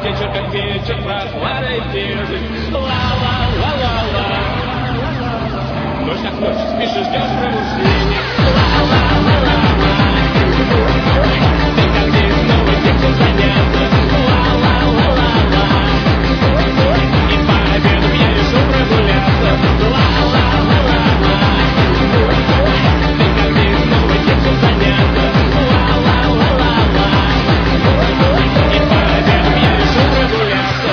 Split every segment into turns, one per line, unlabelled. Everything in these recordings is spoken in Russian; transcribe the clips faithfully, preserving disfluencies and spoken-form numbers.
вечер, как вечер, прохладой держит. Ла-ла-ла-ла-ла. Ночь как ночь, спишь и ждешь пробуждения. Ла-ла-ла-ла-ла. Ты как здесь снова тем заняться. Ла-ла-ла-ла-ла. И по обеду я решу прогуляться. Ла-ла-ла-ла-ла. Ты как здесь снова тем заняться. Ла-ла-ла-ла-ла. И по обеду я решу прогуляться.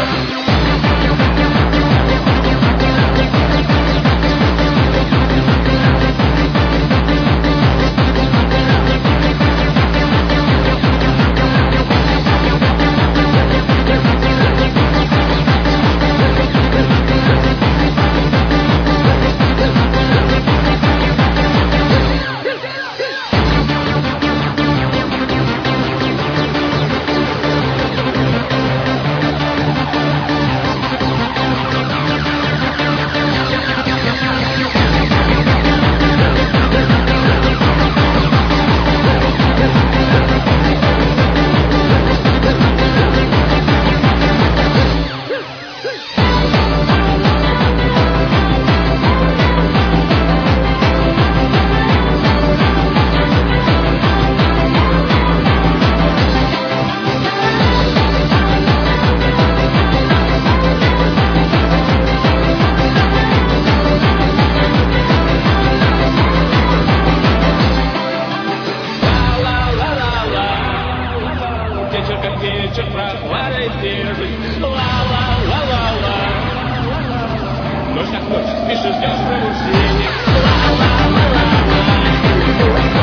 Вечер, как вечер, прохладой держит. Ла-ла-ла-ла-ла. Ночь как ночь, спишь и ждешь пробуждения. Ла-ла-ла-ла-ла.